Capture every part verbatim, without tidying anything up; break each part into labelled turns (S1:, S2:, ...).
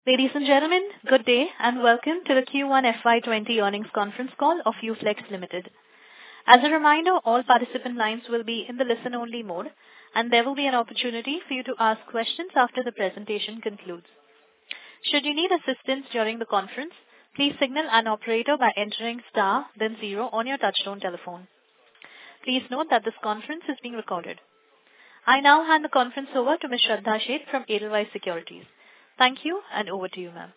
S1: Ladies and gentlemen, good day and welcome to the Q one F Y twenty earnings conference call of UFlex Limited. As a reminder, all participant lines will be in the listen-only mode, and there will be an opportunity for you to ask questions after the presentation concludes. Should you need assistance during the conference, please signal an operator by entering star then zero on your touchtone telephone. Please note that this conference is being recorded. I now hand the conference over to Miz Shraddha Sheth from Edelweiss Securities. Thank you, and over to you, ma'am.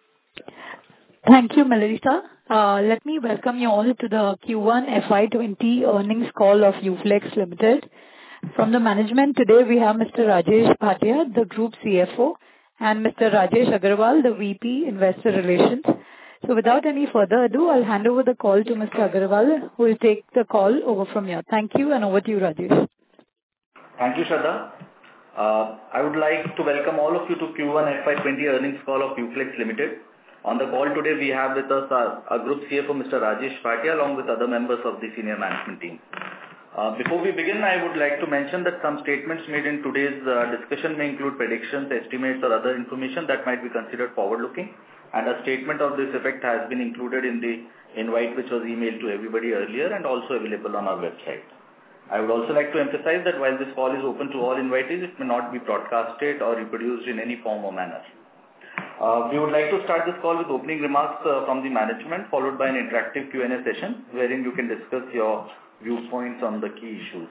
S2: Thank you, Melissa. Uh, let me welcome you all to the Q one F Y twenty earnings call of UFlex Limited. From the management today, we have Mister Rajesh Bhatia, the Group C F O, and Mister Rajesh Agarwal, the V P Investor Relations. So without any further ado, I'll hand over the call to Mister Agarwal, who will take the call over from here. Thank you, and over to you, Rajesh.
S3: Thank you, Shraddha. Uh, I would like to welcome all of you to Q one F Y twenty earnings call of UFlex Limited. On the call today, we have with us our, our Group C F O, Mister Rajesh Bhatia, along with other members of the senior management team. Uh, before we begin, I would like to mention that some statements made in today's uh, discussion may include predictions, estimates, or other information that might be considered forward-looking, and a statement of this effect has been included in the invite which was emailed to everybody earlier and also available on our website. I would also like to emphasize that while this call is open to all invitees, it may not be broadcasted or reproduced in any form or manner. Uh, we would like to start this call with opening remarks uh, from the management, followed by an interactive Q and A session, wherein you can discuss your viewpoints on the key issues.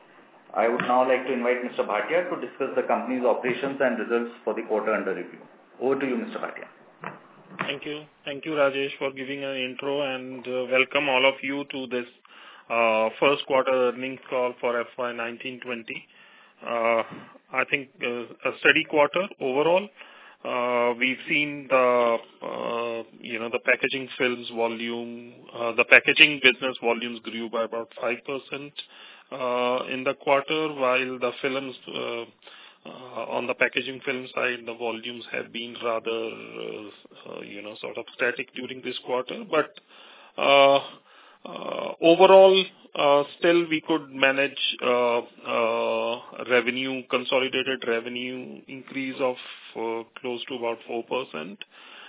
S3: I would now like to invite Mister Bhatia to discuss the company's operations and results for the quarter under review. Over to you, Mister Bhatia.
S4: Thank you. Thank you, Rajesh, for giving an intro, and uh, welcome all of you to this uh, first quarter earnings call for F Y nineteen twenty. Uh, I think uh, a steady quarter overall. Uh, we've seen the, uh, you know, the packaging films volume, uh, the packaging business volumes grew by about five percent uh, in the quarter, while the films, uh, uh, on the packaging film side, the volumes have been rather, uh, uh, you know, sort of static during this quarter. But uh, uh, overall, Uh, still we could manage uh, uh, revenue, consolidated revenue increase of uh, close to about four percent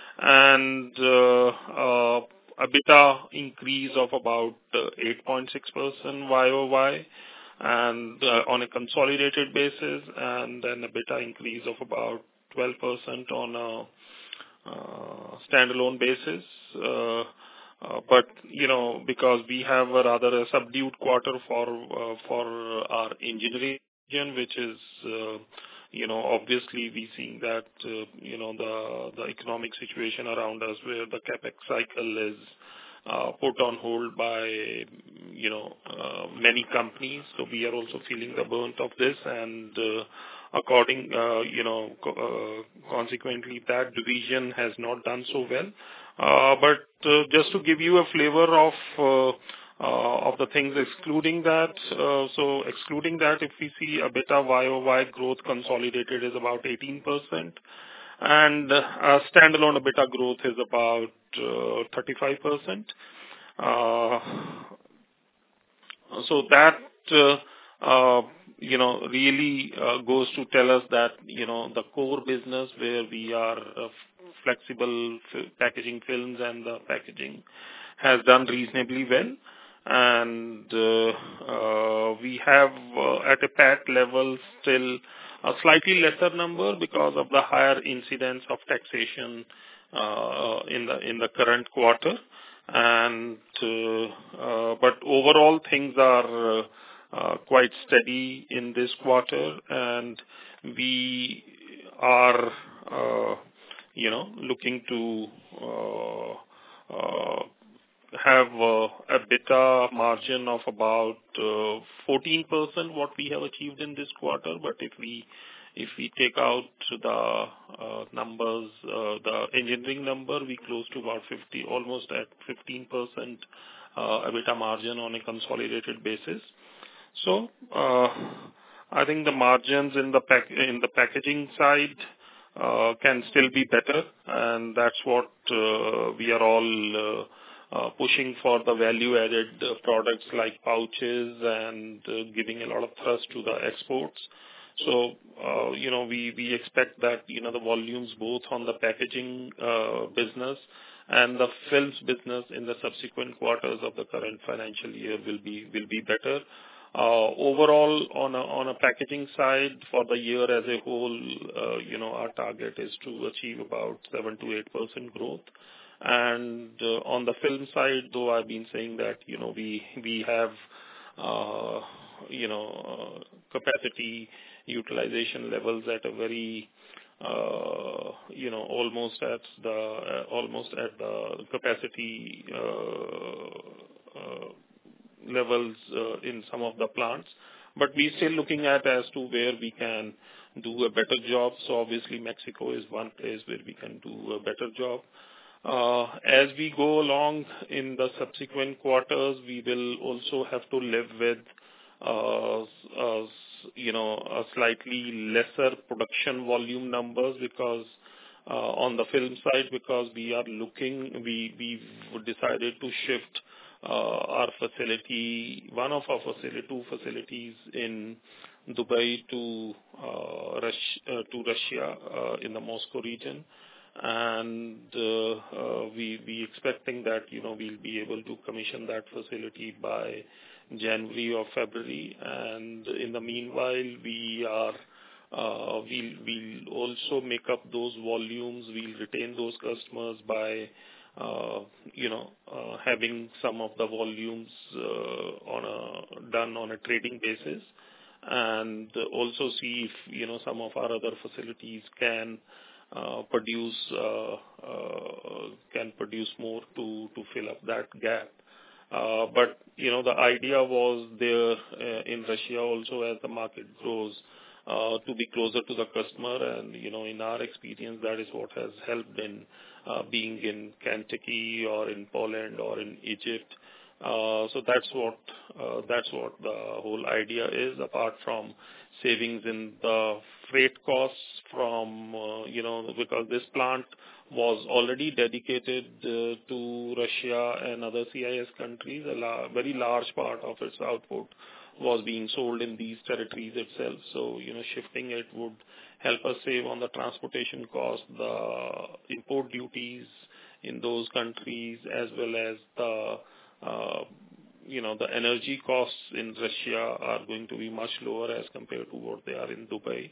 S4: and uh, uh, EBITDA increase of about uh, eight point six percent Y O Y and uh, on a consolidated basis, and then EBITDA increase of about twelve percent on a uh, standalone basis. Uh, Uh, but, you know, because we have a rather a subdued quarter for uh, for our engineering region, which is, uh, you know, obviously we seeing that, uh, you know, the, the economic situation around us where the capex cycle is uh, put on hold by, you know, uh, many companies. So we are also feeling the brunt of this, and uh, according, uh, you know, co- uh, consequently that division has not done so well. Uh, but uh, just to give you a flavor of uh, uh, of the things excluding that, uh, so excluding that, if we see EBITDA Y O Y growth consolidated is about eighteen percent, and uh, standalone EBITDA growth is about uh, thirty-five percent. Uh, so that uh, uh, you know really uh, goes to tell us that, you know, the core business where we are uh, flexible f- packaging films and the packaging has done reasonably well, and uh, uh, we have uh, at a P A T level still a slightly lesser number because of the higher incidence of taxation uh, in the in the current quarter, and uh, uh, but overall things are uh, uh, quite steady in this quarter, and we are uh, you know, looking to uh, uh, have uh, a EBITDA margin of about uh, fourteen percent what we have achieved in this quarter. But if we if we take out the uh, numbers, uh, the engineering number, we close to about fifty, almost at fifteen percent uh, EBITDA margin on a consolidated basis. So uh, I think the margins in the pack in the packaging side Uh, can still be better, and that's what uh, we are all uh, uh, pushing for, the value-added uh, products like pouches and uh, giving a lot of thrust to the exports. So, uh, you know, we, we expect that, you know, the volumes both on the packaging uh, business and the films business in the subsequent quarters of the current financial year will be will be better. Uh, overall, on a on a packaging side, for the year as a whole, uh, you know, our target is to achieve about seven to eight percent growth. And uh, on the film side, though I've been saying that, you know, we we have, uh, you know, uh, capacity utilization levels at a very Uh, you know, almost at the uh, almost at the capacity uh, uh, levels uh, in some of the plants, but we're still looking at as to where we can do a better job. So obviously, Mexico is one place where we can do a better job. Uh, as we go along in the subsequent quarters, we will also have to live with uh, uh, you know, a slightly lesser production volume numbers because uh, on the film side, because we are looking, we we decided to shift uh, our facility, one of our facility, two facilities in Dubai to uh, Russia, uh, to Russia uh, in the Moscow region, and uh, uh, we we expecting that, you know, we'll be able to commission that facility by January or February, and in the meanwhile, we are uh, we'll we'll also make up those volumes. We'll retain those customers by uh, you know uh, having some of the volumes uh, on a done on a trading basis, and also see if, you know, some of our other facilities can uh, produce uh, uh, can produce more to to fill up that gap. Uh, but, you know, the idea was there uh, in Russia also, as the market grows, uh, to be closer to the customer. And, you know, in our experience, that is what has helped in uh, being in Kentucky or in Poland or in Egypt. Uh, so that's what uh, that's what the whole idea is, apart from savings in the freight costs from, uh, you know, because this plant was already dedicated uh, to Russia and other C I S countries. A la- very large part of its output was being sold in these territories itself. So, you know, shifting it would help us save on the transportation cost, the import duties in those countries, as well as the, uh, you know, the energy costs in Russia are going to be much lower as compared to what they are in Dubai.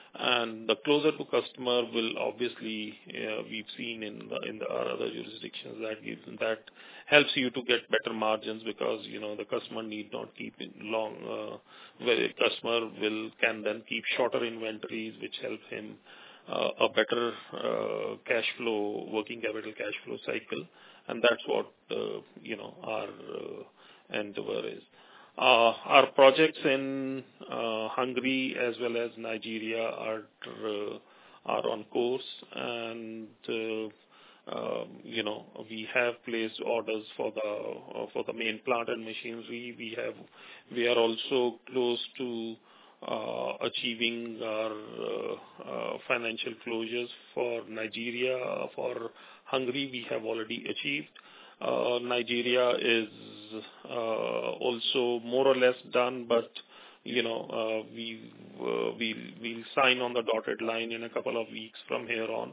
S4: And the closer to customer will obviously, uh, we've seen in the, in the other jurisdictions that gives, that helps you to get better margins, because, you know, the customer need not keep it long, uh, where the customer will, can then keep shorter inventories, which helps him uh, a better uh, cash flow, working capital cash flow cycle. And that's what, uh, you know, our uh, endeavor is. Uh, our projects in uh, Hungary as well as Nigeria are uh, are on course, and uh, uh, you know, we have placed orders for the uh, for the main plant and machinery. We have we are also close to uh, achieving our uh, uh, financial closures for Nigeria. For Hungary, we have already achieved. Uh, Nigeria is uh, also more or less done, but, you know, uh, we uh, we'll, we'll sign on the dotted line in a couple of weeks from here on,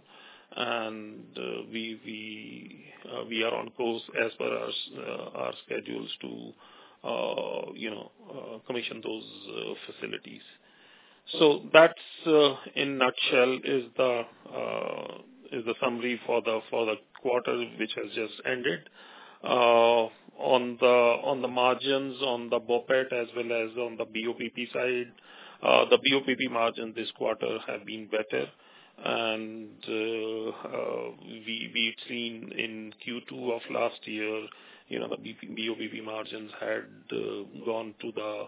S4: and uh, we we uh, we are on course as per our uh, our schedules to uh, you know uh, commission those uh, facilities. So that's uh, in nutshell is the uh, is the summary for the for the quarter which has just ended. Uh, on the on the margins on the BOPET as well as on the B O P P side, uh, the B O P P margins this quarter have been better, and uh, uh, we we've seen in Q two of last year, you know, the B O P P margins had uh, gone to the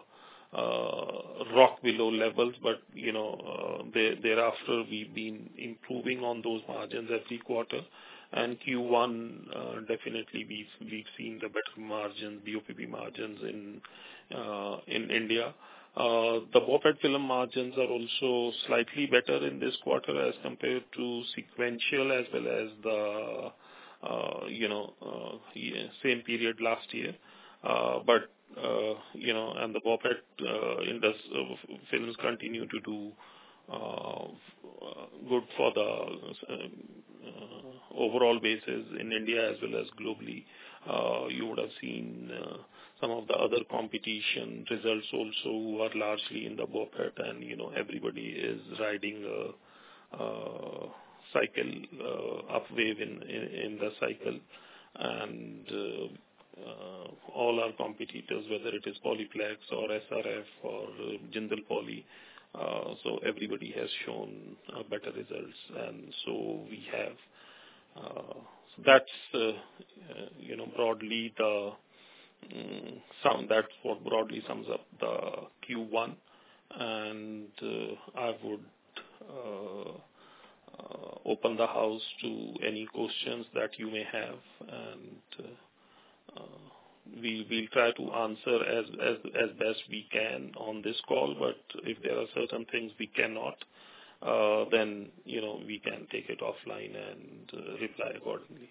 S4: Uh, rock below levels, but, you know, uh, there, thereafter we've been improving on those margins every quarter, and Q one uh, definitely we've we've seen the better margins, B O P P margins in uh, in India. Uh, the BOPET film margins are also slightly better in this quarter as compared to sequential as well as the uh, you know uh, same period last year. Uh, but, uh, you know, and the BOPET uh, industry, uh, films continue to do uh, good for the uh, uh, overall basis in India as well as globally. Uh, you would have seen uh, some of the other competition results also who are largely in the BOPET, and, you know, everybody is riding a, a cycle, uh, up wave in, in, in the cycle. And uh, uh, all our competitors, whether it is Polyplex or S R F or uh, Jindal Poly, uh, so everybody has shown uh, better results, and so we have. Uh, so that's uh, uh, you know broadly the um, sum. That's what broadly sums up the Q one, and uh, I would uh, uh, open the house to any questions that you may have, and uh, Uh, we will try to answer as, as as best we can on this call, but if there are certain things we cannot, uh, then, you know, we can take it offline and uh, reply accordingly.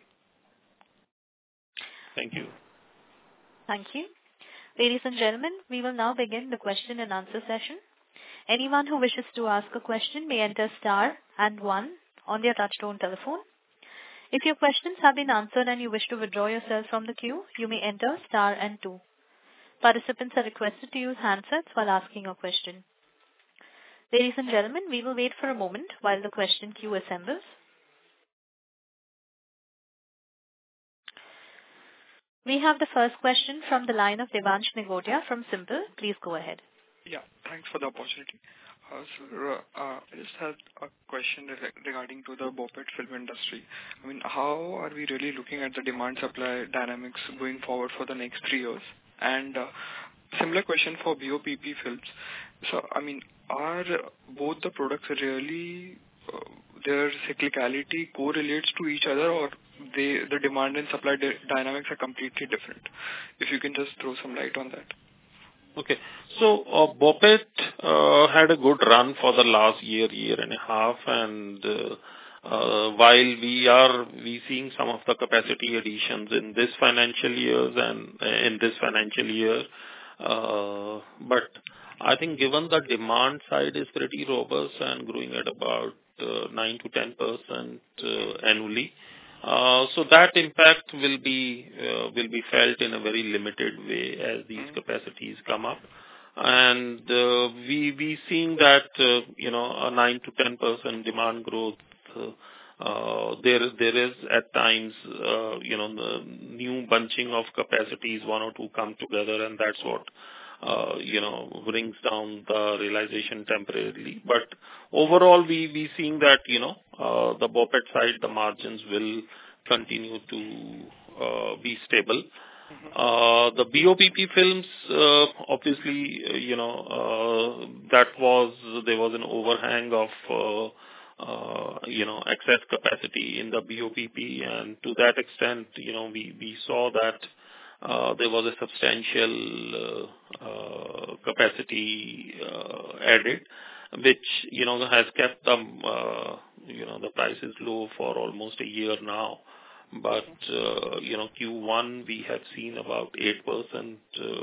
S4: Thank you.
S1: Thank you. Ladies and gentlemen, we will now begin the question and answer session. Anyone who wishes to ask a question may enter star and one on their touchtone telephone. If your questions have been answered and you wish to withdraw yourself from the queue, you may enter star and two. Participants are requested to use handsets while asking a question. Ladies and gentlemen, we will wait for a moment while the question queue assembles. We have the first question from the line of Devansh Negotia from Simple. Please go ahead.
S5: Yeah, thanks for the opportunity. Uh, sir, uh, I just had a question re- regarding to the BOPET film industry. I mean, how are we really looking at the demand-supply dynamics going forward for the next three years? And uh, similar question for B O P P films. So, I mean, are both the products really, uh, their cyclicality correlates to each other, or they the demand and supply di- dynamics are completely different? If you can just throw some light on that.
S4: Okay. So, uh, BOPET uh, had a good run for the last year, year and a half, and uh, uh, while we are we seeing some of the capacity additions in this financial years and uh, in this financial year, uh, but I think given the demand side is pretty robust and growing at about uh, nine to ten percent uh, annually. Uh, so that impact will be uh, will be felt in a very limited way as these capacities come up, and uh, we we seeing that uh, you know a nine to ten percent demand growth. Uh, uh, there there is at times uh, you know the new bunching of capacities, one or two come together, and that's what uh, you know brings down the realization temporarily. But overall, we we seeing that you know uh, the BOPET side, the margins will continue to uh, be stable. Uh, the B O P P films, uh, obviously, uh, you know, uh, that was, there was an overhang of, uh, uh, you know, excess capacity in the B O P P, and to that extent, you know, we, we saw that uh, there was a substantial uh, uh, capacity uh, added, which, you know, has kept them, uh, you know, the prices low for almost a year now. But, uh, you know, Q one, we have seen about eight percent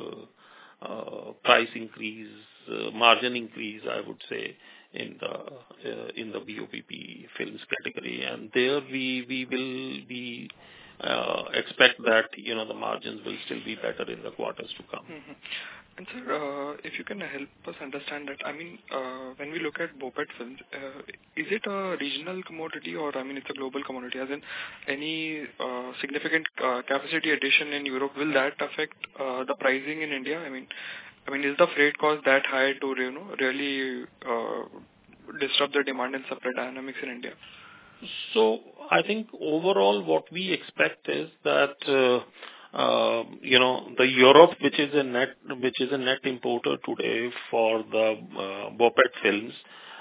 S4: uh, uh, price increase, uh, margin increase, I would say, in the uh, in the B O P P films category. And there we, we will be uh, expect that, you know, the margins will still be better in the quarters to come.
S5: Mm-hmm. And sir, uh, if you can help us understand that, I mean, uh, when we look at BOPET films, uh, is it a regional commodity, or, I mean, it's a global commodity? As in, any uh, significant uh, capacity addition in Europe, will that affect uh, the pricing in India? I mean, I mean, is the freight cost that high to, you know, really uh, disrupt the demand and supply dynamics in India?
S4: So I think overall what we expect is that uh, Uh, you know, the Europe, which is a net, which is a net importer today for the uh, BOPET films,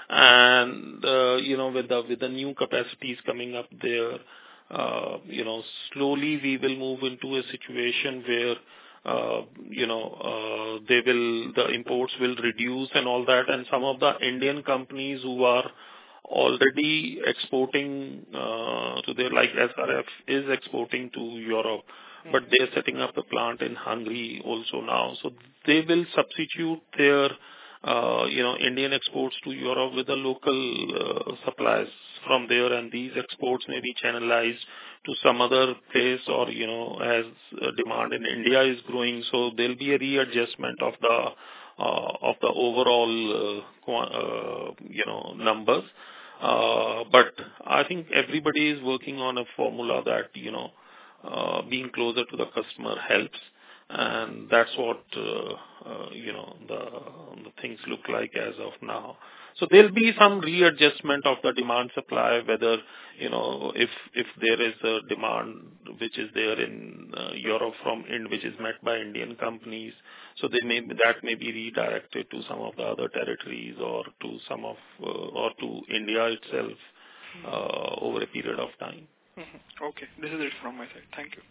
S4: and uh, you know, with the with the new capacities coming up there, uh, you know, slowly we will move into a situation where uh, you know uh, they will the imports will reduce and all that, and some of the Indian companies who are already exporting uh, to their, like S R F is exporting to Europe, but they're setting up a plant in Hungary also now. So they will substitute their, uh, you know, Indian exports to Europe with the local uh, supplies from there, and these exports may be channelized to some other place, or, you know, as uh, demand in India is growing, so there'll be a readjustment of the uh, of the overall, uh, qua- uh, you know, numbers. Uh, but I think everybody is working on a formula that, you know, uh, being closer to the customer helps, and that's what uh, uh, you know the the things look like as of now. So there'll be some readjustment of the demand supply, whether, you know, if if there is a demand which is there in uh, Europe from Ind, which is met by Indian companies, so they may that may be redirected to some of the other territories, or to some of uh, or to India itself uh, over a period of time.
S5: Mm-hmm. Okay, this is it from my side. Thank you.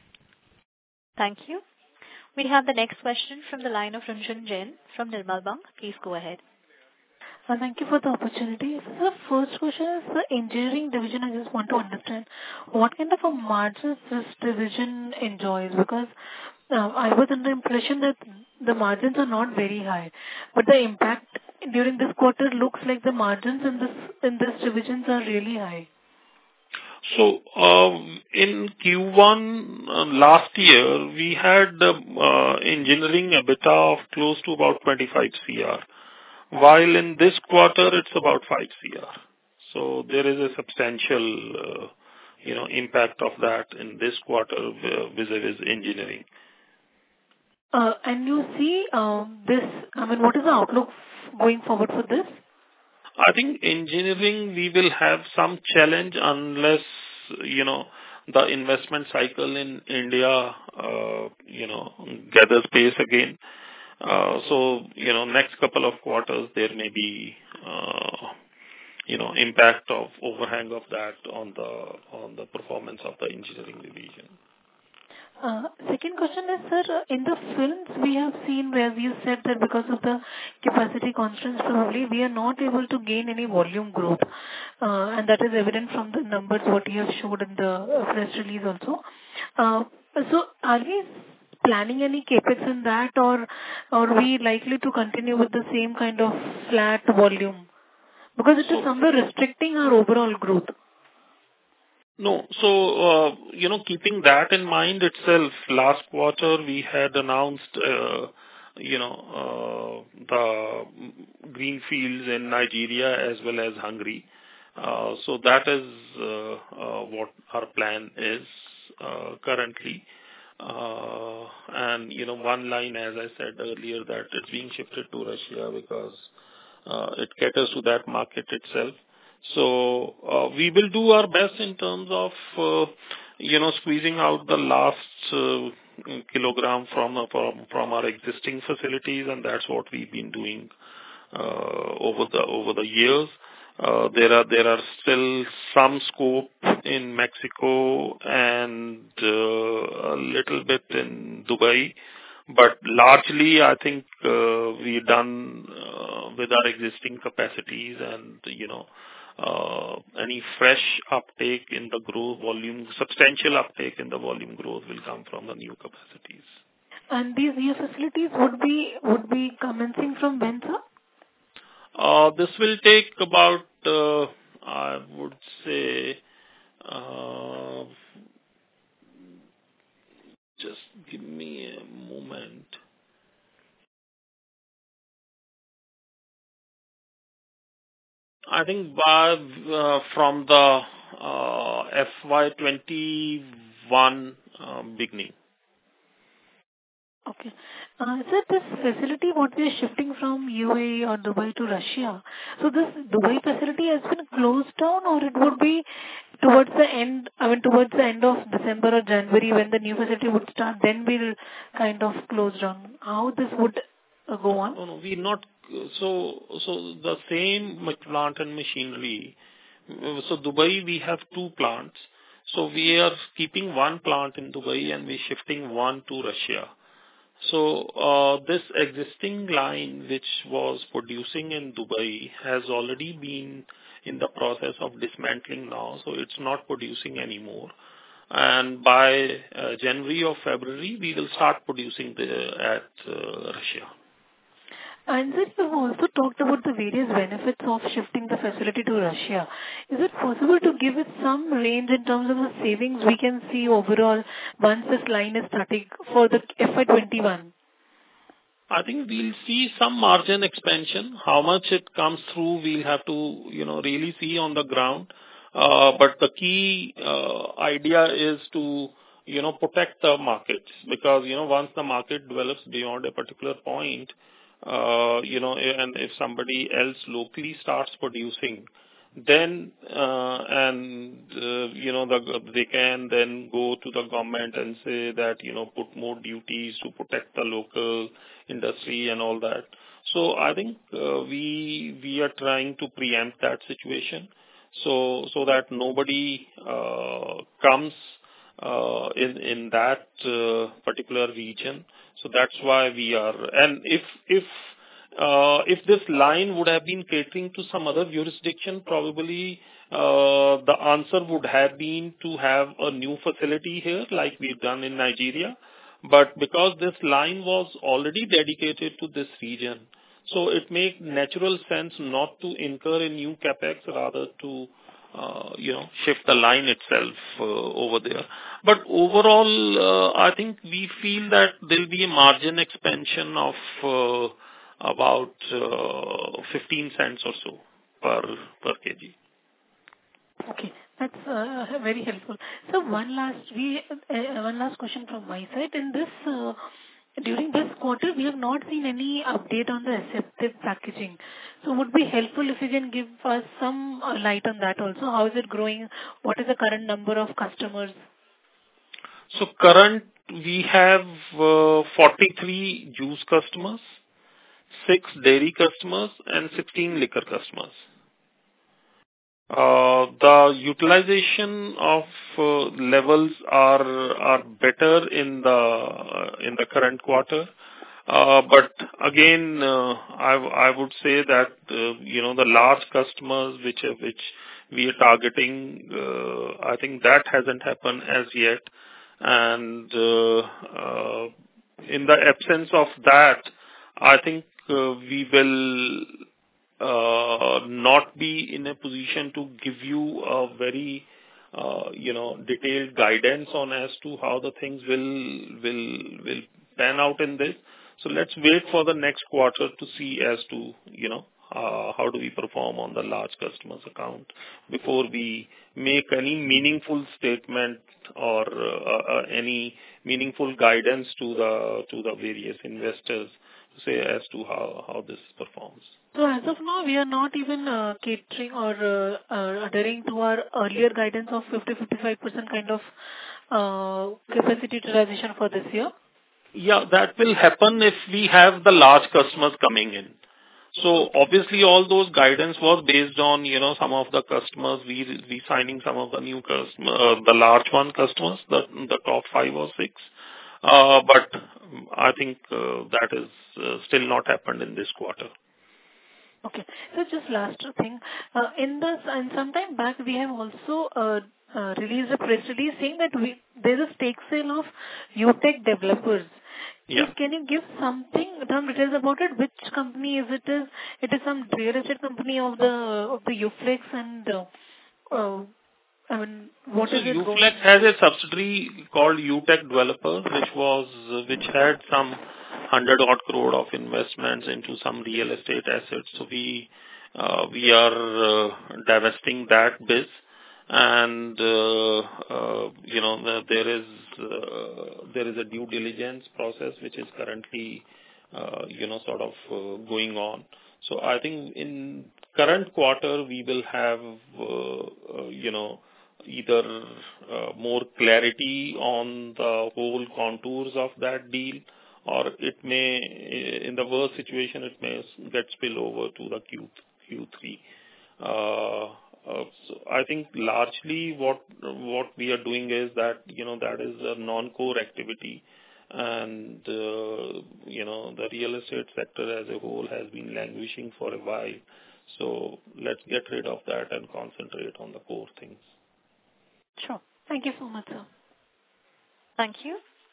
S1: Thank you. We have the next question from the line of Ranjan Jain from Nirmal Bang. Please go ahead.
S6: Uh, Thank you for the opportunity. So the first question is the engineering division. I just want to understand what kind of a margins this division enjoys, because uh, I was under the impression that the margins are not very high, but the impact during this quarter looks like the margins in this in this divisions are really high.
S4: So, uh, in Q one uh, last year, we had uh, uh, engineering EBITDA of close to about twenty-five crore, while in this quarter it's about five crore. So there is a substantial, uh, you know, impact of that in this quarter uh, vis-a-vis engineering.
S6: Uh, and you see uh, this, I mean, what is the outlook going forward for this?
S4: I think engineering, we will have some challenge unless, you know, the investment cycle in India, uh, you know, gathers pace again. Uh, so, you know, next couple of quarters, there may be, uh, you know, impact of overhang of that on the, on the performance of the engineering division.
S6: Uh, Second question is, sir, in the films we have seen where you said that because of the capacity constraints, probably we are not able to gain any volume growth. Uh, and that is evident from the numbers what you have showed in the uh, press release also. Uh, so are we planning any capex in that, or are we likely to continue with the same kind of flat volume? Because it is somewhere restricting our overall growth.
S4: No. So, uh, you know, keeping that in mind itself, last quarter we had announced, uh, you know, uh, the greenfields in Nigeria as well as Hungary. Uh, so that is uh, uh, what our plan is uh, currently. Uh, and, you know, one line, as I said earlier, that it's being shifted to Russia because uh, it caters to that market itself. So uh, we will do our best in terms of, uh, you know, squeezing out the last uh, kilogram from, uh, from from our existing facilities, and that's what we've been doing uh, over the over the years. Uh, there are there are still some scope in Mexico and uh, a little bit in Dubai, but largely I think uh, we're done uh, with our existing capacities, and you know. Uh, any fresh uptake in the growth volume, substantial uptake in the volume growth will come from the new capacities.
S6: And these new facilities would be would be commencing from when, sir?
S4: Uh, this will take about, uh, I would say, uh, just give me a moment. I think by, uh, from the uh, F Y twenty-one uh, beginning.
S6: Okay. Uh, Sir, this facility, what we are shifting from U A E or Dubai to Russia, so this Dubai facility has been closed down, or it would be towards the end, I mean, towards the end of December or January when the new facility would start, then we'll kind of close down. How this would uh, go on?
S4: No, no, we're not. So, so the same plant and machinery. So Dubai, we have two plants. So we are keeping one plant in Dubai and we're shifting one to Russia. So uh, this existing line which was producing in Dubai has already been in the process of dismantling now, so it's not producing anymore. And by uh, January or February, we will start producing the, at uh, Russia.
S6: And then you've also talked about the various benefits of shifting the facility to Russia. Is it possible to give it some range in terms of the savings we can see overall once this line is starting for the F Y twenty-one?
S4: I think we'll see some margin expansion. How much it comes through, we'll have to, you know, really see on the ground. Uh, but the key uh, idea is to, you know, protect the markets, because, you know, once the market develops beyond a particular point, uh, you know, and if somebody else locally starts producing, then, uh, and, uh, you know, the, they can then go to the government and say that, you know, put more duties to protect the local industry and all that. So I think uh, we we are trying to preempt that situation, so so that nobody uh, comes uh, in in that uh, particular region. So that's why we are. And if if uh, if this line would have been catering to some other jurisdiction, probably uh, the answer would have been to have a new facility here, like we've done in Nigeria. But because this line was already dedicated to this region, so it made natural sense not to incur a new capex, rather to, uh, you know, shift the line itself uh, over there. But overall, uh, I think we feel that there will be a margin expansion of uh, about uh, fifteen cents or so per per kg.
S6: Okay, that's uh, very helpful. So one last we uh, one last question from my side. In this uh, during this quarter, we have not seen any update on the aseptic packaging. So would be helpful if you can give us some uh, light on that also. How is it growing? What is the current number of customers?
S4: So current, we have uh, forty-three juice customers, six dairy customers, and sixteen liquor customers. Uh, the utilization of uh, levels are are better in the uh, in the current quarter, uh, but again, uh, I I would say that uh, you know, the large customers which which we are targeting, uh, I think that hasn't happened as yet, and uh, uh, in the absence of that, I think uh, we will Uh, not be in a position to give you a very, uh, you know, detailed guidance on as to how the things will will will pan out in this. So let's wait for the next quarter to see as to, you know, uh, how do we perform on the large customers account before we make any meaningful statement or uh, uh, any meaningful guidance to the to the various investors to say as to how how this performs.
S6: So as of now, we are not even uh, catering or uh, uh, adhering to our earlier guidance of fifty to fifty-five percent kind of uh, capacity utilization for this year?
S4: Yeah, that will happen if we have the large customers coming in. So obviously all those guidance was based on, you know, some of the customers, we we signing some of the new customers, uh, the large one customers, the, the top five or six. Uh, but I think uh, that is uh, still not happened in this quarter.
S6: Okay. So just last thing, uh, in the and sometime back we have also uh, uh, released a press release saying that we there's a stake sale of UTech developers.
S4: Yeah.
S6: If, can you give something, some details about it? Which company is it? Is it is some real estate company of the of the Uflex, and uh, uh, I mean, what
S4: so
S6: is it?
S4: Uflex has a subsidiary called UTech Developers, which was which had some hundred odd crore of investments into some real estate assets. So we uh, we are uh, divesting that biz, and uh, uh, you know the, there is uh, there is a due diligence process which is currently uh, you know sort of uh, going on. So I think in current quarter we will have uh, uh, you know either uh, more clarity on the whole contours of that deal, or it may, in the worst situation, it may get spill over to the Q, Q3. Uh, uh, so I think largely what what we are doing is that, you know, that is a non-core activity, and, uh, you know, the real estate sector as a whole has been languishing for a while. So let's get rid of that and concentrate on the core things.
S6: Sure. Thank you so much, sir.
S1: Thank you.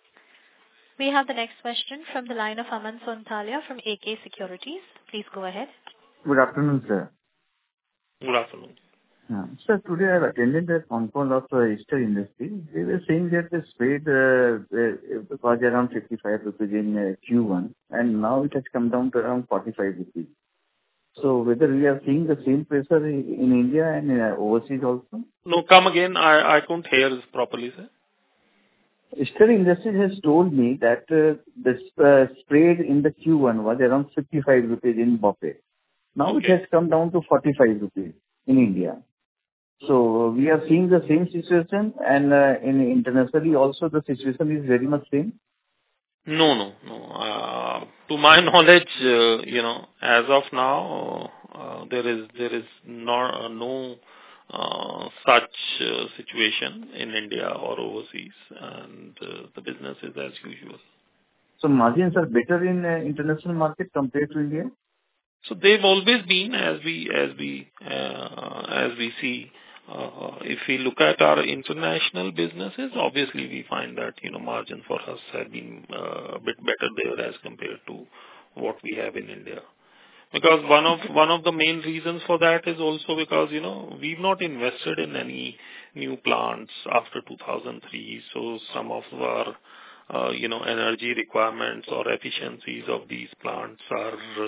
S1: We have the next question from the line of Aman Sonthalia from A K Securities. Please go ahead.
S7: Good afternoon, sir.
S4: Good afternoon.
S7: Uh, Sir, today I attended a phone call of uh, Ester Industries. They were saying that the spread uh, uh, was around fifty-five rupees in uh, Q one, and now it has come down to around forty-five rupees. So whether we are seeing the same pressure in in India and uh, overseas also?
S4: No, come again. I, I couldn't hear this properly, sir.
S7: Ester Industries has told me that uh, the uh, spread in the Q one was around fifty-five rupees in Bombay. Now
S4: Okay.
S7: it has come down to forty-five rupees in India. So we are seeing the same situation, and uh, in internationally also the situation is very much same.
S4: No, no, no. Uh, to my knowledge, uh, you know, as of now, uh, there is there is no uh, no uh, such uh, situation in India or overseas, and uh, the business is as usual.
S7: So margins are better in uh, international market compared to India.
S4: So they've always been, as we as we uh, as we see. Uh, if we look at our international businesses, obviously we find that, you know, margin for us have been uh, a bit better there as compared to what we have in India. Because one of one of the main reasons for that is also because, you know, we've not invested in any new plants after two thousand three. So some of our, uh, you know, energy requirements or efficiencies of these plants are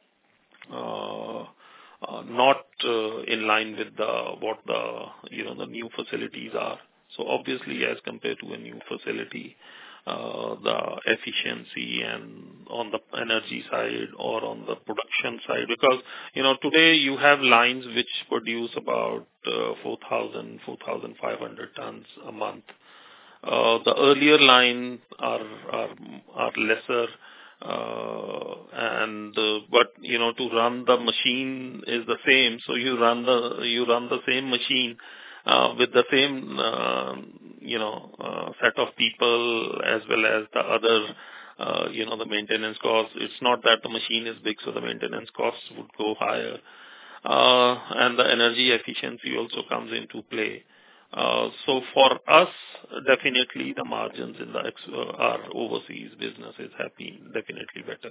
S4: uh, Uh, not uh, in line with the what the you know the new facilities are. So obviously, as compared to a new facility, uh, the efficiency and on the energy side or on the production side, because you know today you have lines which produce about uh, four thousand, four thousand five hundred tons a month. Uh, the earlier lines are are are lesser. Uh, and uh, but you know to run the machine is the same, so you run the you run the same machine uh, with the same uh, you know uh, set of people as well as the other uh, you know the maintenance costs. It's not that the machine is big, so the maintenance costs would go higher, uh, and the energy efficiency also comes into play. Uh, so for us, definitely the margins in the ex- uh, our overseas businesses have been definitely better.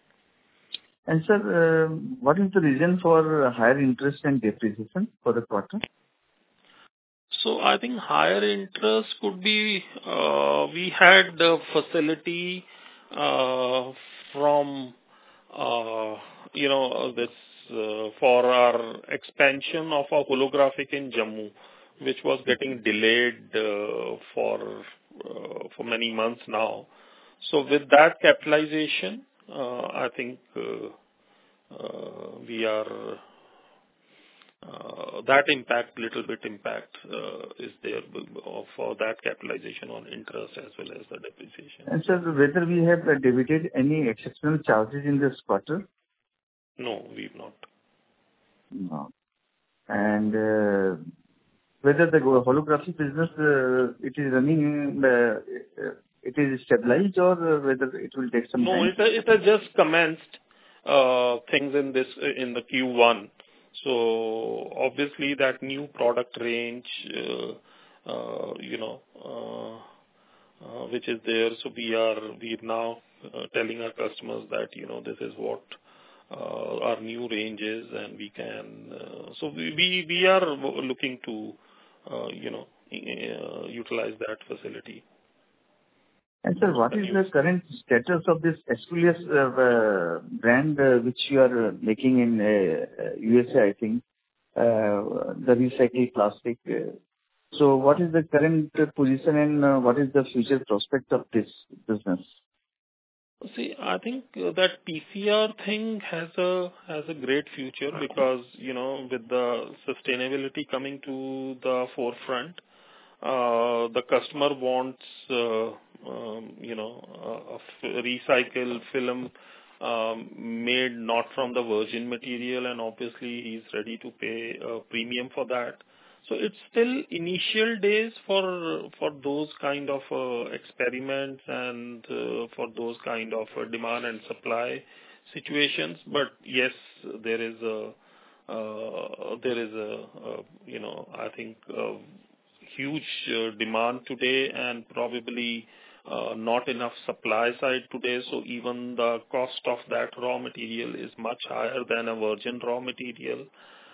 S7: And sir, uh, what is the reason for higher interest and depreciation for the quarter?
S4: So I think higher interest could be, uh, we had the facility uh, from, uh, you know, this uh, for our expansion of our holographic in Jammu, which was getting delayed uh, for uh, for many months now. So with that capitalization, uh, I think uh, uh, we are uh, that impact, little bit impact uh, is there for that capitalization on interest as well as the depreciation.
S7: And sir, whether we have uh, debited any exceptional charges in this quarter?
S4: No, we've not.
S7: No. And uh, whether the holographic business, uh, it is running, uh, it is stabilized or uh, whether it will take some
S4: no,
S7: time?
S4: No, it, it has just commenced uh, things in this in the Q one. So obviously that new product range, uh, uh, you know, uh, uh, which is there. So we are we are now uh, telling our customers that, you know, this is what uh, our new range is, and we can. Uh, so we, we we are looking to, uh, you know, uh, utilize that facility.
S7: And sir, what is the current status of this Esculias uh, uh, brand uh, which you are uh, making in uh, U S A, I think, uh, the recycled plastic? Uh, so what is the current uh, position and uh, what is the future prospect of this business?
S4: See, I think uh, that P C R thing has a has a great future because, you know, with the sustainability coming to the forefront, uh, the customer wants, uh, um, you know, a, a f- recycled film um, made not from the virgin material, and obviously he's ready to pay a premium for that. So it's still initial days for for those kind of uh, experiments and uh, for those kind of uh, demand and supply situations. But yes, there is a uh, there is a, a, you know, I think a huge uh, demand today and probably uh, not enough supply side today. So even the cost of that raw material is much higher than a virgin raw material.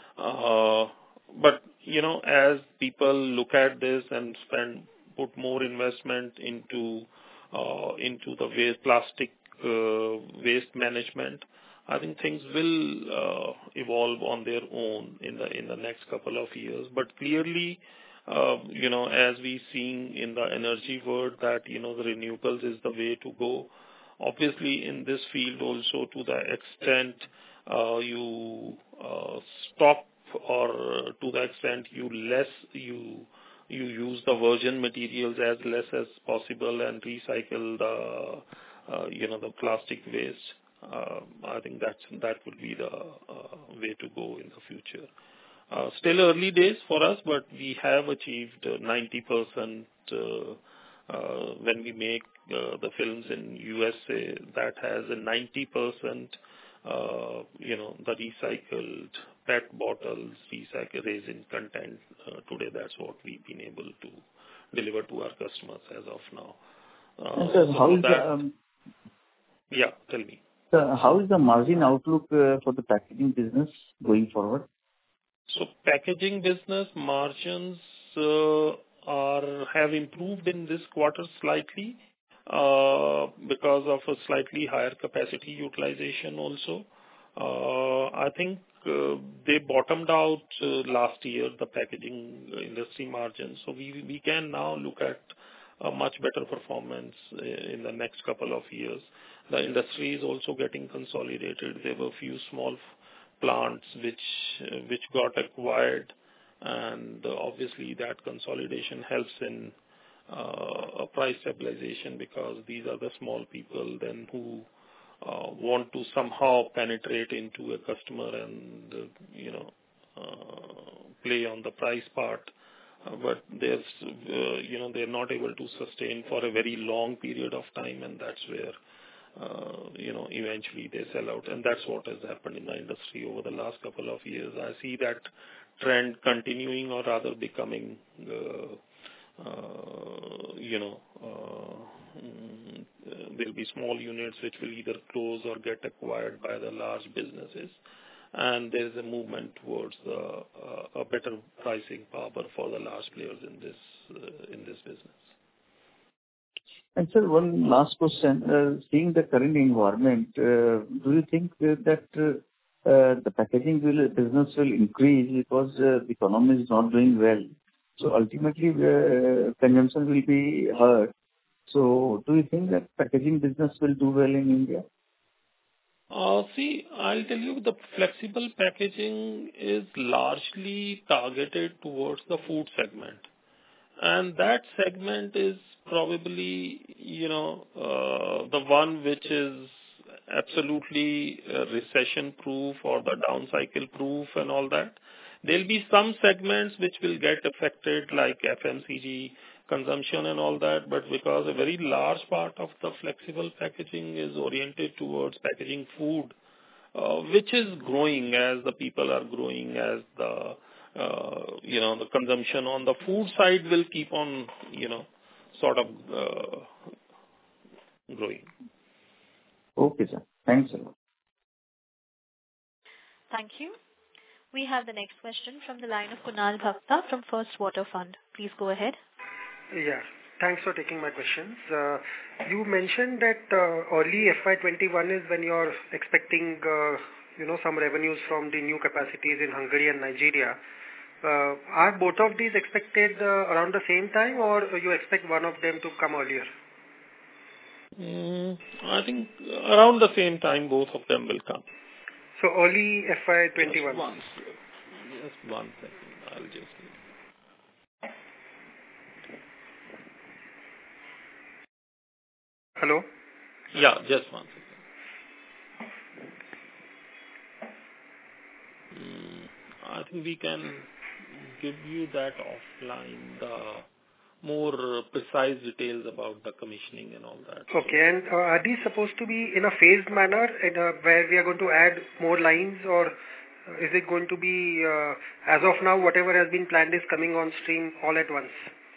S4: Uh, but, you know, as people look at this and spend, put more investment into, uh, into the waste, plastic uh, waste management, I think things will uh, evolve on their own in the, in the next couple of years. But clearly, uh, you know, as we seeing in the energy world that, you know, the renewables is the way to go. Obviously, in this field also, to the extent uh, you uh, stop or to the extent you less you you use the virgin materials as less as possible and recycle the uh, you know the plastic waste. Uh, I think that's that would be the uh, way to go in the future. Uh, still early days for us, but we have achieved uh, ninety percent uh, uh, when we make uh, the films in U S A. That has a ninety percent. Uh, you know, the recycled P E T bottles, recycled resin content. Uh, today, that's what we've been able to deliver to our customers as of now. Uh,
S7: sir,
S4: so
S7: how is
S4: that,
S7: the, um,
S4: yeah, tell me.
S7: Sir, how is the margin outlook uh, for the packaging business going forward?
S4: So packaging business margins uh, are have improved in this quarter slightly. Uh, because of a slightly higher capacity utilization also. Uh, I think uh, they bottomed out uh, last year, the packaging industry margins. So we we can now look at a much better performance in the next couple of years. The industry is also getting consolidated. There were a few small plants which uh, which got acquired, and uh, obviously that consolidation helps in Uh, a price stabilization, because these are the small people then who uh, want to somehow penetrate into a customer and uh, you know uh, play on the price part, uh, but there's uh, you know they're not able to sustain for a very long period of time, and that's where uh, you know eventually they sell out, and that's what has happened in the industry over the last couple of years. I see that trend continuing, or rather becoming uh, Uh, you know, uh, mm, there'll be small units which will either close or get acquired by the large businesses, and there's a movement towards the, uh, a better pricing power for the large players in this uh, in this business.
S7: And sir, one last question: uh, seeing the current environment, uh, do you think uh, that uh, uh, the packaging will, business will increase because uh, the economy is not doing well? So ultimately, uh, consumption will be hurt. So do you think that packaging business will do well in India?
S4: Uh, see, I'll tell you, the flexible packaging is largely targeted towards the food segment. And that segment is probably, you know, uh, the one which is absolutely uh, recession-proof or the down cycle-proof and all that. There'll be some segments which will get affected, like F M C G consumption and all that, but because a very large part of the flexible packaging is oriented towards packaging food, uh, which is growing as the people are growing, as the uh, you know the consumption on the food side will keep on you know sort of uh, growing.
S7: Okay, sir. Thanks a lot.
S1: Thank you. We have the next question from the line of Kunal Bhakta from First Water Fund. Please go ahead.
S8: Yeah. Thanks for taking my questions. Uh, you mentioned that uh, early F Y twenty-one is when you're expecting, uh, you know, some revenues from the new capacities in Hungary and Nigeria. Uh, are both of these expected uh, around the same time, or you expect one of them to come earlier?
S4: Mm, I think around the same time both of them will come.
S8: So early F Y twenty-one.
S4: Just one, just one second. I'll just.
S8: Hello?
S4: Yeah, just one second. Mm, I think we can give you that offline, the more precise details about the commissioning and all that.
S8: Okay, and uh, are these supposed to be in a phased manner in a, where we are going to add more lines, or Is it going to be, uh, as of now, whatever has been planned is coming on stream all at once?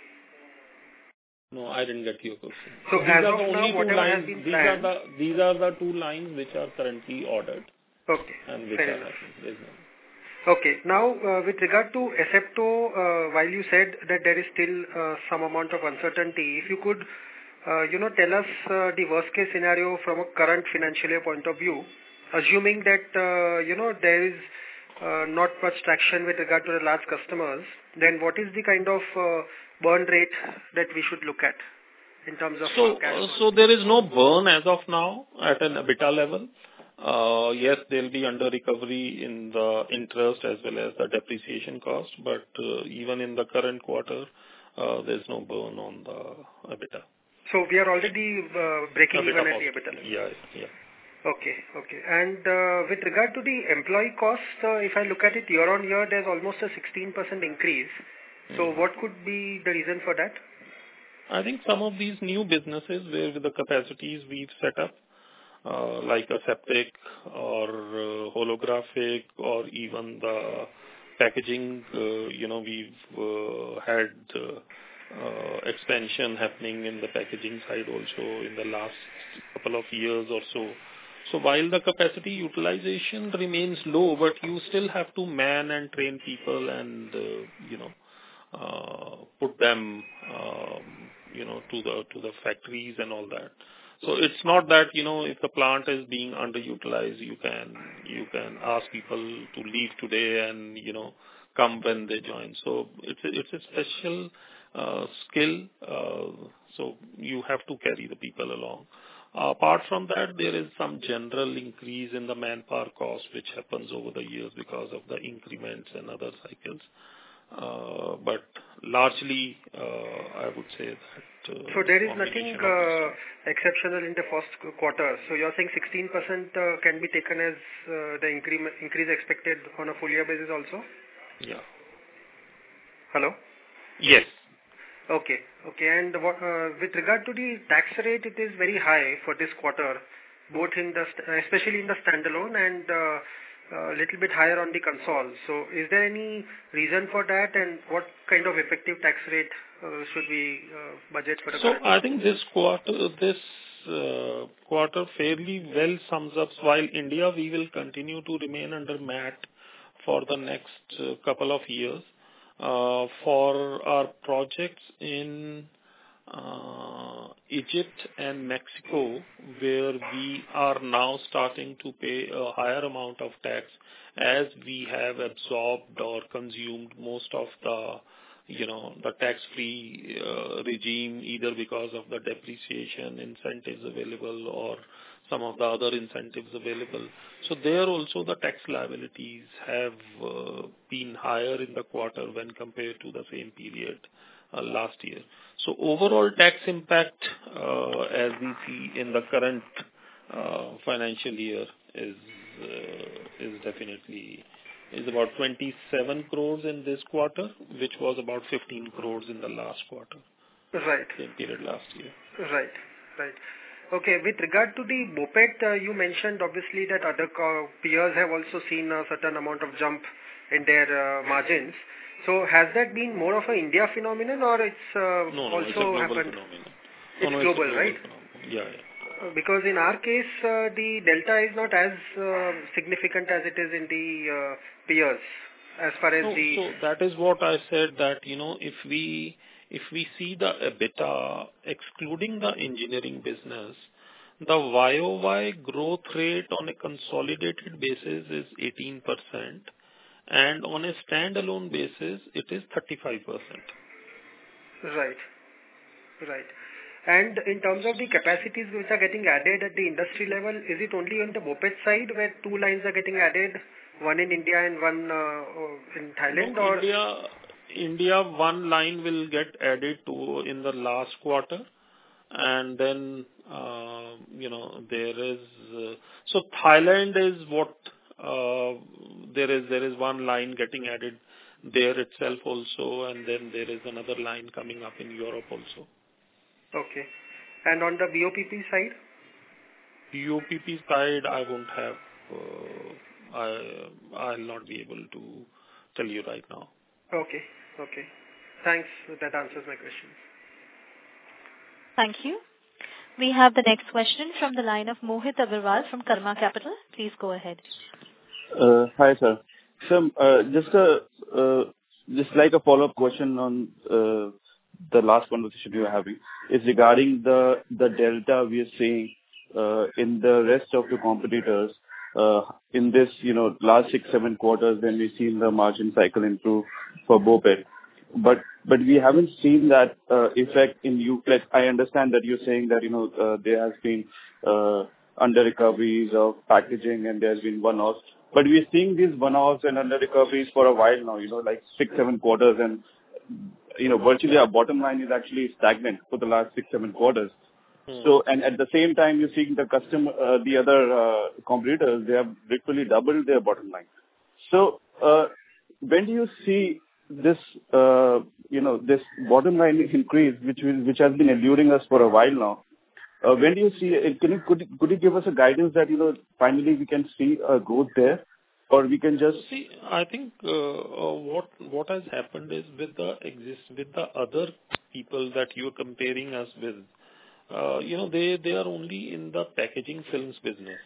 S4: No, I didn't get your question.
S8: So
S4: these
S8: as
S4: are
S8: of
S4: the
S8: now,
S4: only two
S8: whatever has
S4: lines.
S8: been
S4: These
S8: planned.
S4: are the these are the two lines which are currently ordered.
S8: Okay.
S4: And which
S8: Fair
S4: are
S8: enough.
S4: happening. There's no-
S8: Okay. Now, uh, with regard to Asepto, uh, while you said that there is still uh, some amount of uncertainty, if you could, uh, you know, tell us uh, the worst case scenario from a current financial year point of view, assuming that, uh, you know, there is uh, not much traction with regard to the large customers, then what is the kind of uh, burn rate that we should look at in terms of
S4: So,
S8: cash
S4: uh,
S8: burn?
S4: so there is no burn as of now at an EBITDA level. Uh, Yes, there'll be under recovery in the interest as well as the depreciation cost, but uh, even in the current quarter, uh, there's no burn on the EBITDA.
S8: So we are already uh, breaking
S4: EBITDA
S8: even at the
S4: positive.
S8: EBITDA level.
S4: Yeah, yeah.
S8: Okay, okay. And uh, with regard to the employee cost, uh, if I look at it year on year, there's almost a sixteen percent increase. So
S4: Mm.
S8: what could be the reason for that?
S4: I think some of these new businesses where with the capacities we've set up, uh, like aseptic or uh, holographic or even the packaging, uh, you know, we've uh, had uh, uh, expansion happening in the packaging side also in the last couple of years or so. So while the capacity utilization remains low, but you still have to man and train people and, uh, you know, uh, put them, um, you know, to the to the factories and all that. So it's not that, you know, if the plant is being underutilized, you can you can ask people to leave today and, you know, come when they join. So it's a, it's a special uh, skill. Uh, so you have to carry the people along. Uh, apart from that, there is some general increase in the manpower cost, which happens over the years because of the increments and other cycles. Uh, but largely, uh, I would say that. Uh,
S8: So there is
S4: combination
S8: nothing
S4: of these
S8: uh, exceptional in the first qu- quarter. So you're saying sixteen percent uh, can be taken as uh, the increment, increase expected on a full year basis also?
S4: two. Yeah.
S8: Hello?
S4: Yes.
S8: Okay. Okay. And what, uh, with regard to the tax rate, it is very high for this quarter, both in the, st- especially in the standalone and uh, a little bit higher on the console. So is there any reason for that, and what kind of effective tax rate uh, should we uh, budget for the
S4: So
S8: current?
S4: I think this quarter, this uh, quarter fairly well sums up. While India, we will continue to remain under M A T for the next uh, couple of years. Uh, For our projects in uh, Egypt and Mexico, where we are now starting to pay a higher amount of tax as we have absorbed or consumed most of the, you know, the tax-free uh, regime, either because of the depreciation incentives available or some of the other incentives available. So there also the tax liabilities have uh, been higher in the quarter when compared to the same period uh, last year. So overall tax impact, uh, as we see in the current uh, financial year, is uh, is definitely is about twenty-seven crores in this quarter, which was about fifteen crores in the last quarter,
S8: Right.
S4: same period last year.
S8: Right. Right. Okay. With regard to the BOPET, uh, you mentioned obviously that other co- peers have also seen a certain amount of jump in their uh, margins. So has that been more of an India phenomenon, or it's uh,
S4: No, no,
S8: also
S4: it's a global
S8: happened?
S4: phenomenon.
S8: It's
S4: no, no,
S8: global,
S4: it's a global
S8: right?
S4: phenomenon. Yeah, yeah.
S8: Uh, Because in our case, uh, the delta is not as uh, significant as it is in the uh, peers, as far as
S4: No,
S8: the...
S4: so that is what I said, that, you know, if we if we see the EBITDA excluding the engineering business, the Y O Y growth rate on a consolidated basis is eighteen percent, and on a standalone basis, it is thirty-five percent.
S8: Right. Right. And in terms of the capacities which are getting added at the industry level, is it only on the BOPET side where two lines are getting added, one in India and one uh, in Thailand?
S4: No,
S8: or
S4: India, India, one line will get added to in the last quarter, and then, uh, you know, there is... uh, So Thailand is what, uh, there is there is one line getting added there itself also, and then there is another line coming up in Europe also.
S8: Okay. And on the B O P P side?
S4: B O P P side, I won't have, uh, I, I'll not be able to tell you right now.
S8: Okay, okay. Thanks. That answers my question.
S1: Thank you. We have the next question from the line of Mohit Agarwal from Karma Capital. Please go ahead.
S9: Uh, hi, sir. So, uh, just a uh, just like a follow-up question on uh, the last conversation we were having is regarding the the delta we are seeing uh, in the rest of the competitors uh, in this, you know, last six seven quarters when we've seen the margin cycle improve for BOPET. But but we haven't seen that uh, effect in UFlex. I understand that you're saying that, you know, uh, there has been uh, under recoveries of packaging and there's been one-offs. But we're seeing these one-offs and under recoveries for a while now, you know, like six, seven quarters, and, you know, virtually our bottom line is actually stagnant for the last six, seven quarters. Hmm. So, and at the same time, you're seeing the customer, uh, the other uh, competitors, they have literally doubled their bottom line. So, uh, when do you see this, uh, you know, this bottom line increase, which will, which has been eluding us for a while now? Uh, when do you see it? Can you, could, could you give us a guidance that, you know, finally we can see a growth there, or we can just
S4: see? I think uh, uh, what what has happened is with the exist with the other people that you are comparing us with, uh, you know, they they are only in the packaging films business.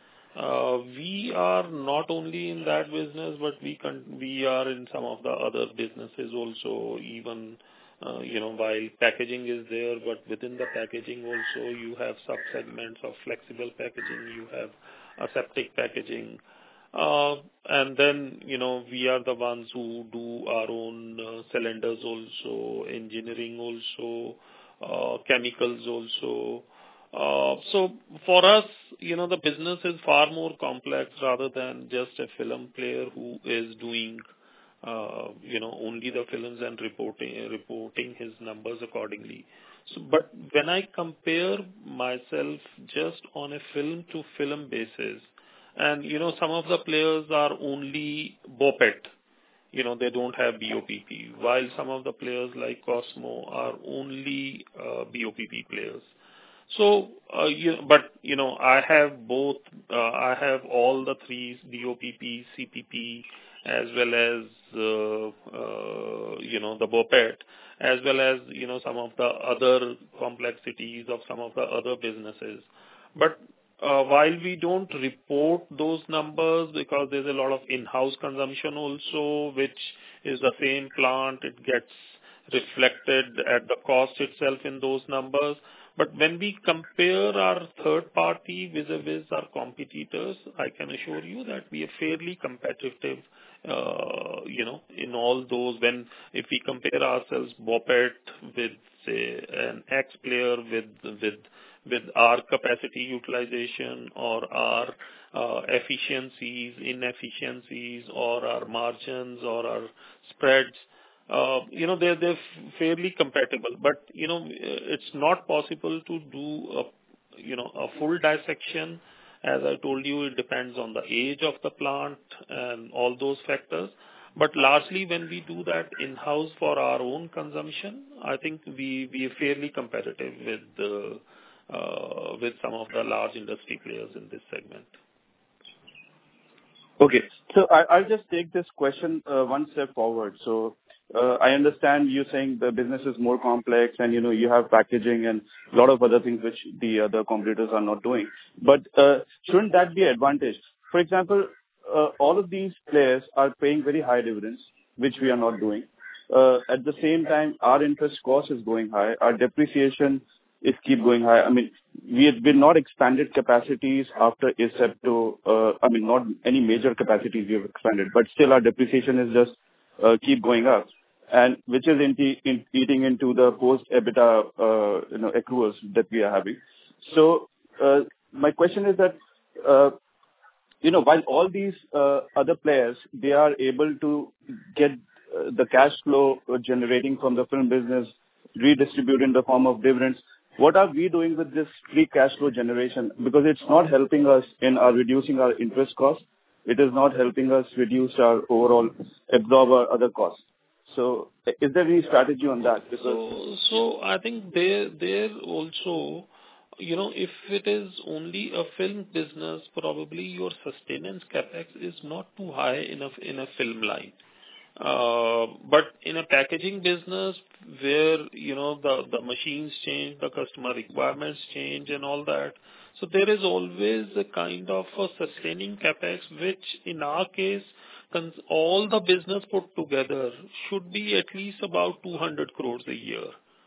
S4: Uh, we are not only in that business, but we con- we are in some of the other businesses also, even. Uh, you know, while packaging is there, but within the packaging also you have sub-segments of flexible packaging, you have aseptic packaging. Uh, and then, you know, we are the ones who do our own uh, cylinders also, engineering also, uh, chemicals also. Uh, so for us, you know, the business is far more complex rather than just a film player who is doing Uh, you know, only the films and reporting reporting his numbers accordingly. So, but when I compare myself just on a film-to-film basis, and, you know, some of the players are only BOPET, you know, they don't have B O P P, while some of the players like Cosmo are only uh, B O P P players. So, uh, you, but, you know, I have both, uh, I have all the three, B O P P, C P P, as well as, uh, uh, you know, the BOPET, as well as, you know, some of the other complexities of some of the other businesses. But uh, while we don't report those numbers because there's a lot of in-house consumption also, which is the same plant, it gets reflected at the cost itself in those numbers. But when we compare our third party vis-a-vis our competitors, I can assure you that we are fairly competitive, uh, you know, in all those. When, if we compare ourselves BOPET with, say, an X player with, with, with our capacity utilization or our uh, efficiencies, inefficiencies, or our margins or our spreads, Uh, you know, they're, they're fairly compatible, but, you know, it's not possible to do a, you know, a full dissection. As I told you, it depends on the age of the plant and all those factors. But largely when we do that in-house for our own consumption, I think we, we are fairly competitive with, uh, uh, with some of the large industry players in this segment.
S9: Okay. So I, I'll just take this question uh, one step forward. So Uh, I understand you saying the business is more complex and, you know, you have packaging and a lot of other things which the other competitors are not doing. But uh, shouldn't that be an advantage? For example, uh, all of these players are paying very high dividends, which we are not doing. Uh, at the same time, our interest cost is going high. Our depreciation is keep going high. I mean, we have been not expanded capacities after Asepto. Uh, I mean, not any major capacities we have expanded, but still our depreciation is just uh, keep going up. And which is in, in, eating into the post-EBITDA, uh, you know, accruals that we are having. So, uh, my question is that, uh, you know, while all these uh, other players, they are able to get uh, the cash flow generating from the film business, redistribute in the form of dividends, what are we doing with this free cash flow generation? Because it's not helping us in our reducing our interest costs. It is not helping us reduce our overall, absorb our other costs. So is there any strategy on that?
S4: So, so I think there, there also, you know, if it is only a film business, probably your sustenance capex is not too high in a in a film line. Uh, but in a packaging business where, you know, the, the machines change, the customer requirements change and all that. So there is always a kind of a sustaining capex, which in our case, cons- all the business put together should be at least about two hundred crores a year.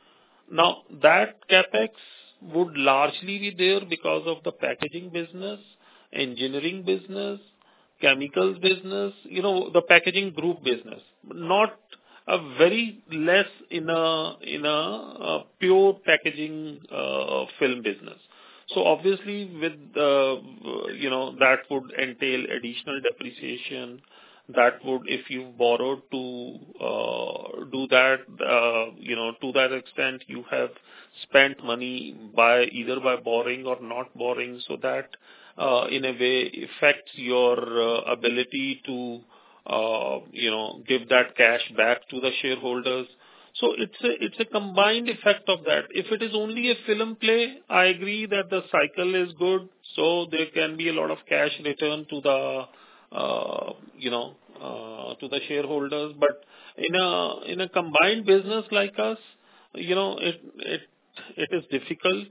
S4: Now that capex would largely be there because of the packaging business, engineering business, chemicals business, you know, the packaging group business, not a very less in a in a, a pure packaging uh, film business. So obviously, with uh, you know, that would entail additional depreciation. That would, if you borrowed to uh, do that, uh, you know, to that extent, you have spent money by either by borrowing or not borrowing, so that uh, in a way affects your uh, ability to, uh, you know, give that cash back to the shareholders. So it's a it's a combined effect of that. If it is only a film play, I agree that the cycle is good, so there can be a lot of cash return to the uh, you know uh, to the shareholders. But in a in a combined business like us, you know, it it it is difficult,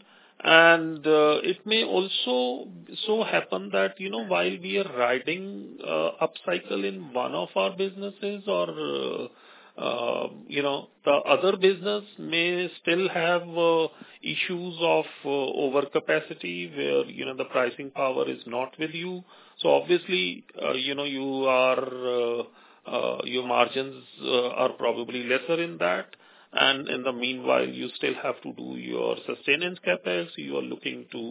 S4: and uh, it may also so happen that, you know, while we are riding uh, upcycle in one of our businesses, or uh, Uh, you know, the other business may still have uh, issues of uh, overcapacity where, you know, the pricing power is not with you. So obviously, uh, you know, you are, uh, uh, your margins uh, are probably lesser in that. And in the meanwhile, you still have to do your sustenance capex. You are looking to,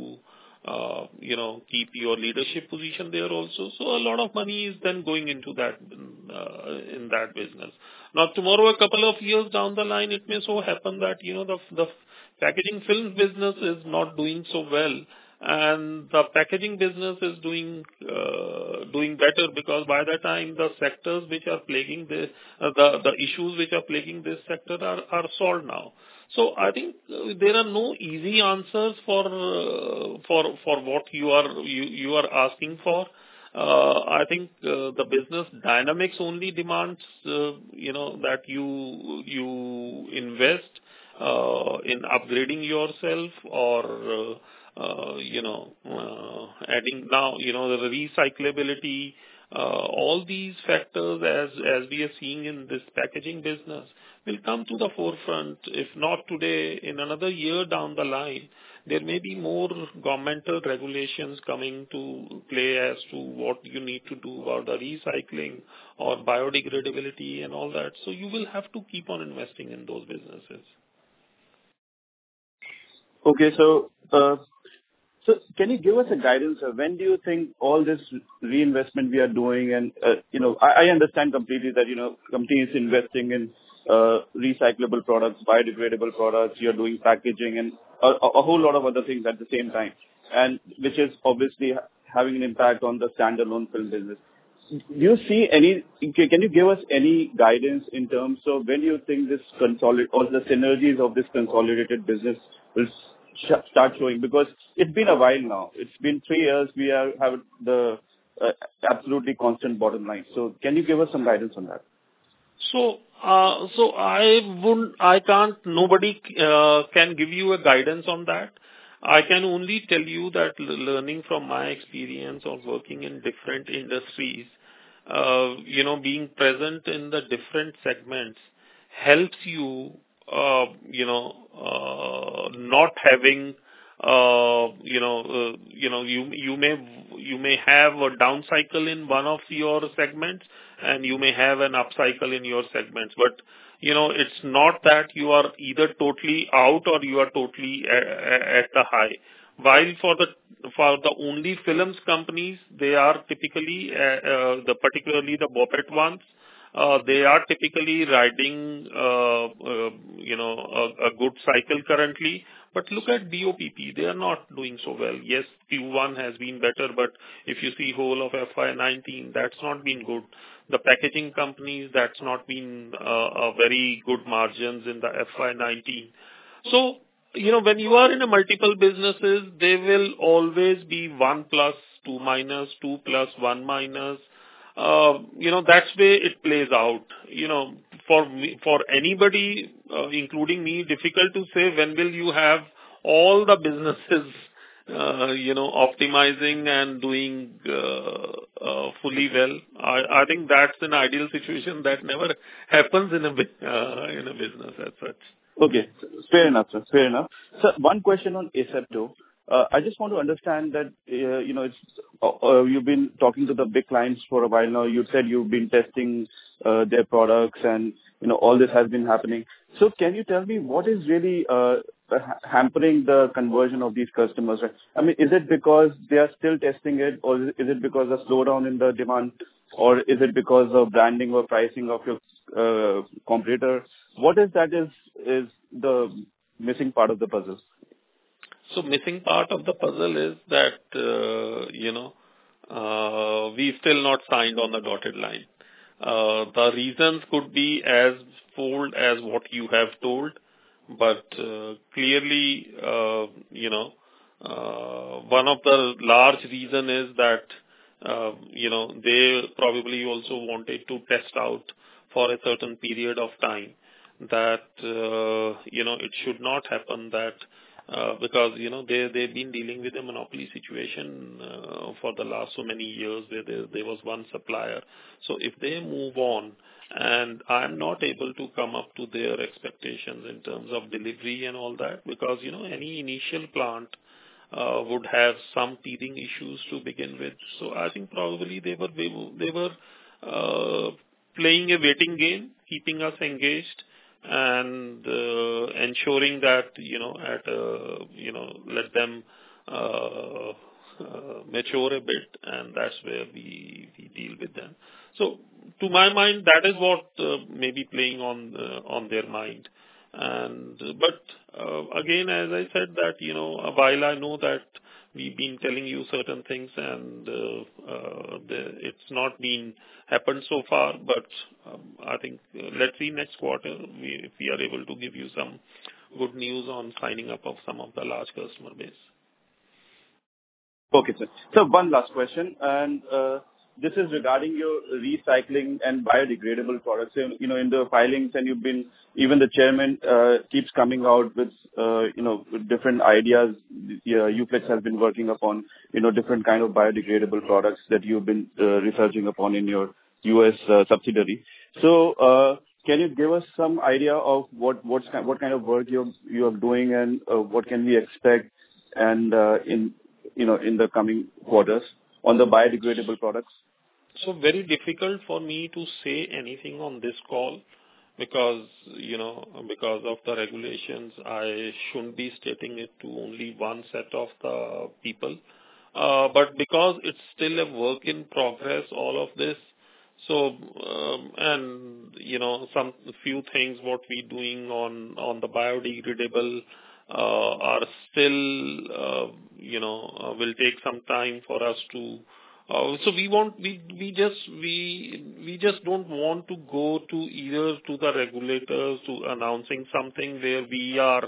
S4: uh, you know, keep your leadership position there also. So a lot of money is then going into that, uh, in that business. Now, tomorrow, a couple of years down the line, it may so happen that, you know, the, the packaging film business is not doing so well, and the packaging business is doing, uh, doing better, because by the time the sectors which are plaguing the, uh, the, the issues which are plaguing this sector are, are solved now. So I think uh, there are no easy answers for, uh, for, for what you are, you, you are asking for. Uh, I think uh, the business dynamics only demands, uh, you know, that you you invest uh, in upgrading yourself, or uh, uh, you know, uh, adding now, you know, the recyclability. Uh, all these factors, as as we are seeing in this packaging business, will come to the forefront. If not today, in another year down the line, there may be more governmental regulations coming to play as to what you need to do about the recycling or biodegradability and all that. So you will have to keep on investing in those businesses.
S9: Okay, so uh, so can you give us a guidance? Uh, when do you think all this reinvestment we are doing, and uh, you know, I, I understand completely that, you know, companies investing in uh, recyclable products, biodegradable products, you're doing packaging and a, a whole lot of other things at the same time, and which is obviously having an impact on the standalone film business. Do you see any, can you give us any guidance in terms of when you think this consolidate or the synergies of this consolidated business will sh- start showing? Because it's been a while now. It's been three years. We are have the uh, absolutely constant bottom line. So can you give us some guidance on that?
S4: So, uh, so I wouldn't, I can't, nobody uh, can give you a guidance on that. I can only tell you that learning from my experience of working in different industries, uh, you know, being present in the different segments helps you, uh, you know, uh, not having, uh, you know, uh, you know, you you may you may have a down cycle in one of your segments, and you may have an up cycle in your segments, but you know, it's not that you are either totally out or you are totally at the high. While for the for the only films companies, they are typically, uh, uh, the particularly the BOPET ones, uh, they are typically riding, uh, uh, you know, a, a good cycle currently. But look at B O P P, they are not doing so well. Yes, Q one has been better, but if you see whole of F Y nineteen, that's not been good. The packaging companies, that's not been uh, a very good margins in the F Y nineteen. So, you know, when you are in a multiple businesses, there will always be one plus, two minus, two plus, one minus. Uh, you know, that's way it plays out. You know, for me, for anybody, uh, including me, difficult to say when will you have all the businesses, uh, you know, optimizing and doing uh, uh, fully well. I, I think that's an ideal situation that never happens in a uh, in a business as such.
S9: Okay, fair enough, sir. Fair enough. So one question on Asepto. Uh, I just want to understand that, uh, you know, it's, uh, uh, you've been talking to the big clients for a while now. You said you've been testing uh, their products and, you know, all this has been happening. So can you tell me what is really uh, hampering the conversion of these customers? I mean, is it because they are still testing it, or is it because of slowdown in the demand, or is it because of branding or pricing of your uh, competitor? What is that is is the missing part of the puzzle?
S4: So missing part of the puzzle is that, uh, you know, uh, we still not signed on the dotted line. Uh, the reasons could be as fold as what you have told, but uh, clearly, uh, you know, uh, one of the large reason is that, uh, you know, they probably also wanted to test out for a certain period of time that, uh, you know, it should not happen that Uh, because, you know, they, they've been dealing with a monopoly situation uh, for the last so many years where there, there was one supplier. So if they move on and I'm not able to come up to their expectations in terms of delivery and all that, because, you know, any initial plant uh, would have some teething issues to begin with. So I think probably they were, they were, they were uh, playing a waiting game, keeping us engaged, and uh, ensuring that, you know, at, uh, you know, let them uh, uh, mature a bit, and that's where we, we deal with them. So to my mind, that is what uh, may be playing on uh, on their mind. And but uh, again, as I said that, you know, while I know that we've been telling you certain things and uh, uh, the, it's not been happened so far, but um, I think uh, let's see next quarter we, if we are able to give you some good news on signing up of some of the large customer base.
S9: Okay, sir. So one last question, and uh, this is regarding your recycling and biodegradable products. So, you know, in the filings, and you've been, even the chairman uh, keeps coming out with, uh, you know, different ideas. Yeah, Uflex has been working upon, you know, different kind of biodegradable products that you've been uh, researching upon in your U S uh, subsidiary. So, uh, can you give us some idea of what what's, what kind of work you're you're doing, and uh, what can we expect, and uh, in you know in the coming quarters on the biodegradable products?
S4: So very difficult for me to say anything on this call because, you know, because of the regulations, I shouldn't be stating it to only one set of the people. Uh, but because it's still a work in progress, all of this, so, um, and, you know, some few things what we're doing on, on the biodegradable uh, are still, uh, you know, uh, will take some time for us to Uh, so we want, we, we just, we, we just don't want to go to either to the regulators to announcing something where we are,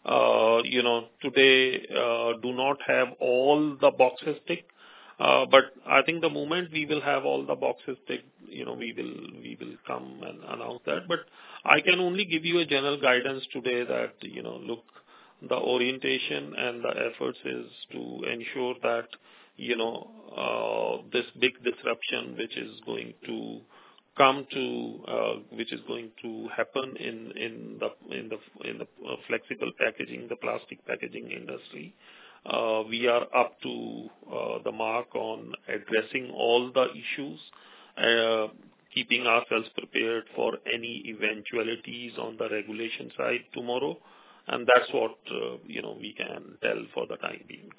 S4: uh, you know, today, uh, do not have all the boxes ticked. Uh, but I think the moment we will have all the boxes ticked, you know, we will, we will come and announce that. But I can only give you a general guidance today that, you know, look, the orientation and the efforts is to ensure that, you know, uh, this big disruption which is going to come to, uh, which is going to happen in, in the, in the, in the uh, flexible packaging, the plastic packaging industry. Uh, we are up to uh, the mark on addressing all the issues, uh, keeping ourselves prepared for any eventualities on the regulation side tomorrow. And that's what, uh, you know, we can tell for the time being.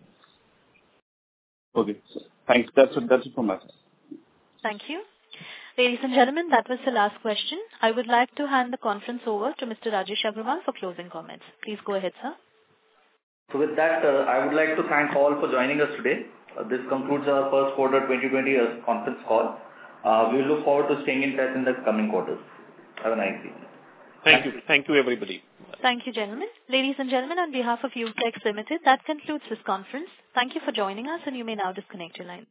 S9: Okay. Thanks. That's it, that's it from my side.
S1: Thank you. Ladies and gentlemen, that was the last question. I would like to hand the conference over to Mister Rajesh Agrawal for closing comments. Please go ahead, sir.
S3: So with that, uh, I would like to thank all for joining us today. Uh, this concludes our first quarter twenty twenty conference call. Uh, we look forward to staying in touch in the coming quarters. Have a nice evening.
S4: Thank you. Thank you, everybody.
S1: Thank you, gentlemen. Ladies and gentlemen, on behalf of Uflex Limited, that concludes this conference. Thank you for joining us, and you may now disconnect your line.